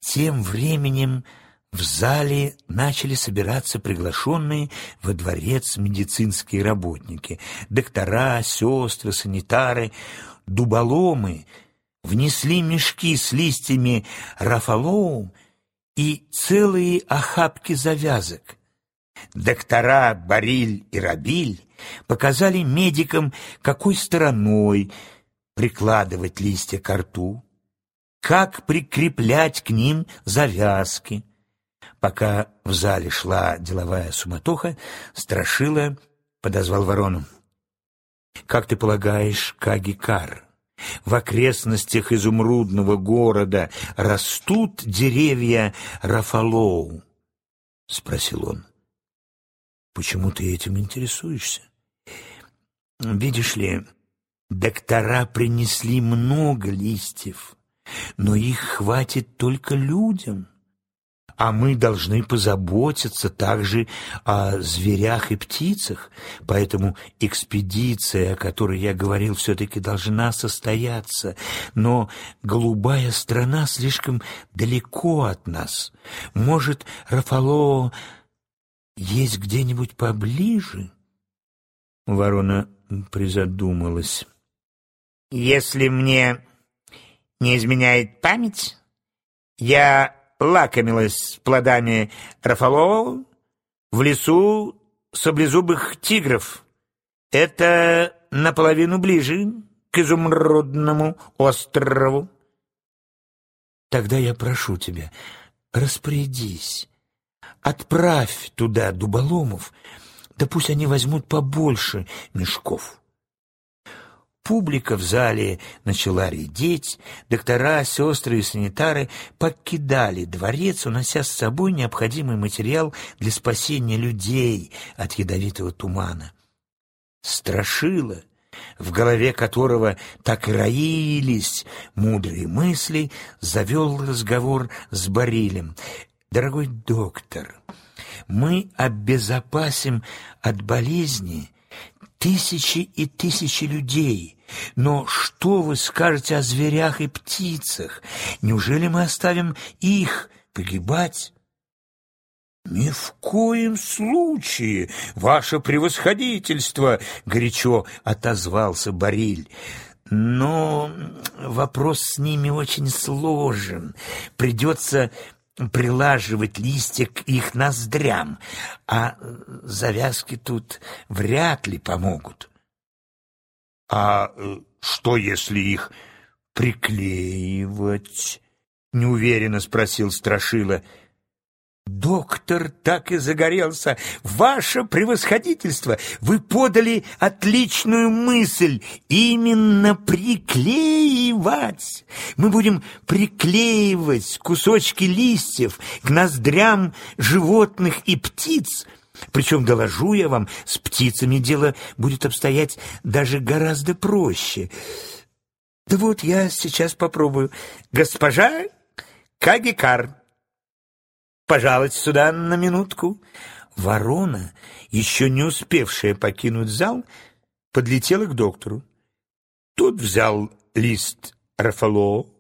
Тем временем в зале начали собираться приглашенные во дворец медицинские работники. Доктора, сестры, санитары, дуболомы внесли мешки с листьями рафалоу и целые охапки завязок. Доктора Бариль и Рабиль показали медикам, какой стороной прикладывать листья ко рту, как прикреплять к ним завязки. Пока в зале шла деловая суматоха, Страшила подозвал Ворону. «Как ты полагаешь, Каги-Кар, в окрестностях изумрудного города растут деревья рафалоу?» — спросил он. «Почему ты этим интересуешься?» «Видишь ли, доктора принесли много листьев, но их хватит только людям, а мы должны позаботиться также о зверях и птицах, поэтому экспедиция, о которой я говорил, все-таки должна состояться, но голубая страна слишком далеко от нас. Может, рафалоу есть где-нибудь поближе?» Ворона призадумалась. «Если мне не изменяет память, я лакомилась плодами рафалоу в лесу саблезубых тигров. Это наполовину ближе к изумрудному острову». «Тогда я прошу тебя, распорядись, отправь туда дуболомов, да пусть они возьмут побольше мешков». Публика в зале начала редеть, доктора, сестры и санитары покидали дворец, унося с собой необходимый материал для спасения людей от ядовитого тумана. Страшила, в голове которого так и роились мудрые мысли, завел разговор с Барилем. «Дорогой доктор, мы обезопасим от болезни тысячи и тысячи людей. Но что вы скажете о зверях и птицах? Неужели мы оставим их погибать?» «Ни в коем случае, ваше превосходительство!» — горячо отозвался Бариль. «Но вопрос с ними очень сложен. Придется прилаживать листья к их ноздрям, а завязки тут вряд ли помогут». «А что, если их приклеивать?» — неуверенно спросил Страшила. Доктор так и загорелся. «Ваше превосходительство, вы подали отличную мысль. Именно приклеивать. Мы будем приклеивать кусочки листьев к ноздрям животных и птиц. Причем, доложу я вам, с птицами дело будет обстоять даже гораздо проще. Да вот я сейчас попробую. Госпожа Каги-Кар, пожалуйте сюда на минутку». Ворона, еще не успевшая покинуть зал, подлетела к доктору. Тот взял лист рафалоу,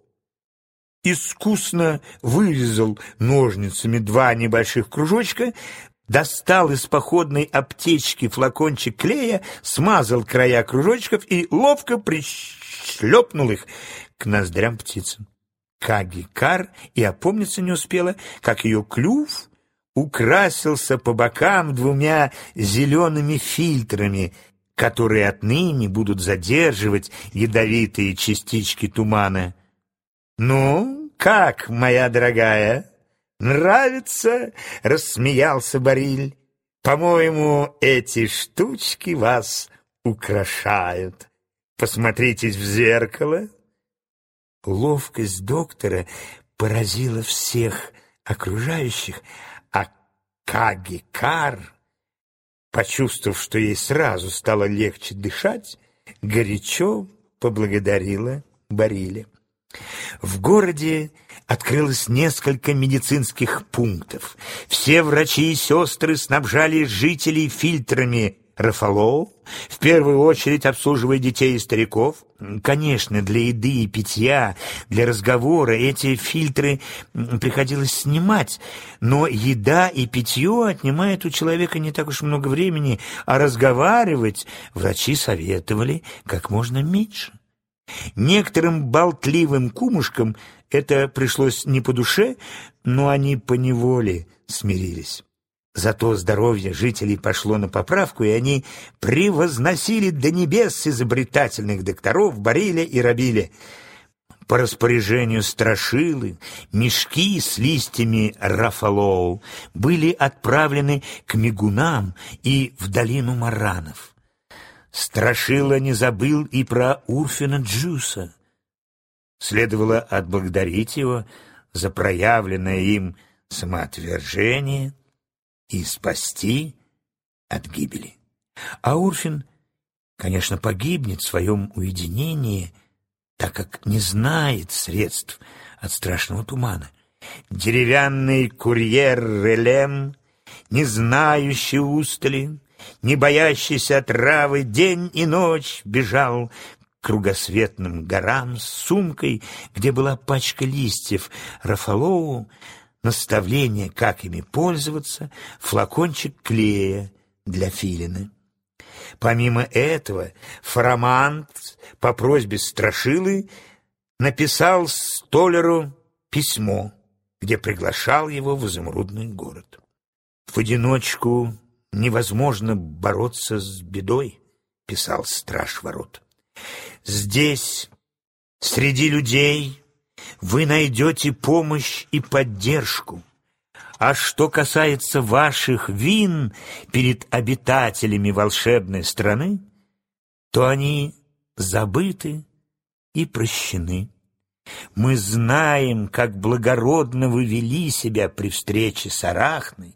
искусно вырезал ножницами 2 небольших кружочка, достал из походной аптечки флакончик клея, смазал края кружочков и ловко пришлепнул их к ноздрям птицы. Каги-Кар и опомниться не успела, как ее клюв украсился по бокам 2 зелеными фильтрами, которые отныне будут задерживать ядовитые частички тумана. «Ну, как, моя дорогая, нравится?» — рассмеялся Бариль. «По-моему, эти штучки вас украшают. Посмотритесь в зеркало». Ловкость доктора поразила всех окружающих, а Каги-Кар, почувствовав, что ей сразу стало легче дышать, горячо поблагодарила Бариля. В городе открылось несколько медицинских пунктов. Все врачи и сестры снабжали жителей фильтрами Рафалоу, в первую очередь обслуживая детей и стариков. Конечно, для еды и питья, для разговора эти фильтры приходилось снимать, но еда и питье отнимают у человека не так уж много времени, а разговаривать врачи советовали как можно меньше. Некоторым болтливым кумушкам это пришлось не по душе, но они поневоле смирились. Зато здоровье жителей пошло на поправку, и они превозносили до небес изобретательных докторов Бариля и Рабиля. По распоряжению Страшилы мешки с листьями Рафалоу были отправлены к мигунам и в долину Маранов. Страшила не забыл и про Урфина Джуса. Следовало отблагодарить его за проявленное им самоотвержение и спасти от гибели. А Урфин, конечно, погибнет в своем уединении, так как не знает средств от страшного тумана. Деревянный курьер Релем, не знающий устали, не боящийся отравы, день и ночь бежал к кругосветным горам с сумкой, где была пачка листьев Рафалоу, наставление, как ими пользоваться, флакончик клея для филина. Помимо этого, Фарамант по просьбе Страшилы написал столяру письмо, где приглашал его в изумрудный город. «В одиночку невозможно бороться с бедой», — писал страж ворот. «Здесь, среди людей, вы найдете помощь и поддержку. А что касается ваших вин перед обитателями волшебной страны, то они забыты и прощены. Мы знаем, как благородно вы вели себя при встрече с Арахной,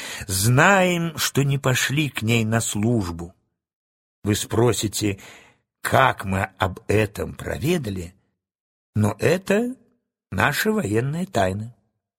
знаем, что не пошли к ней на службу. Вы спросите, как мы об этом проведали, но это наша военная тайна».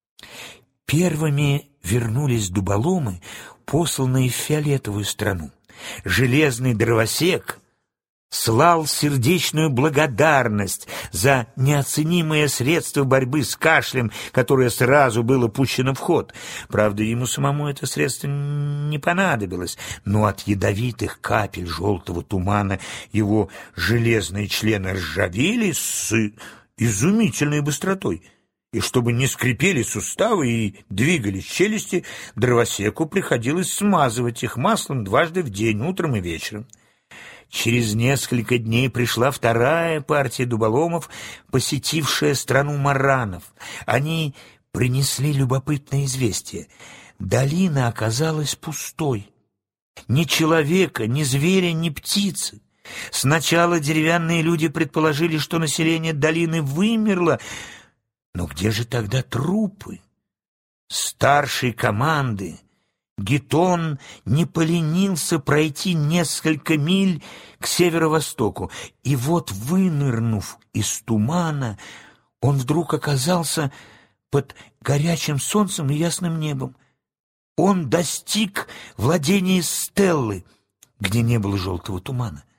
Первыми вернулись дуболомы, посланные в фиолетовую страну. Железный дровосек слал сердечную благодарность за неоценимое средство борьбы с кашлем, которое сразу было пущено в ход. Правда, ему самому это средство не понадобилось, но от ядовитых капель желтого тумана его железные члены ржавели с изумительной быстротой. И чтобы не скрипели суставы и двигались челюсти, дровосеку приходилось смазывать их маслом дважды в день, утром и вечером. Через несколько дней пришла вторая партия дуболомов, посетившая страну Маранов. Они принесли любопытное известие. Долина оказалась пустой. Ни человека, ни зверя, ни птицы. Сначала деревянные люди предположили, что население долины вымерло, но где же тогда трупы? Старший команды Гетон не поленился пройти несколько миль к северо-востоку, и вот, вынырнув из тумана, он вдруг оказался под горячим солнцем и ясным небом. Он достиг владения Стеллы, где не было желтого тумана.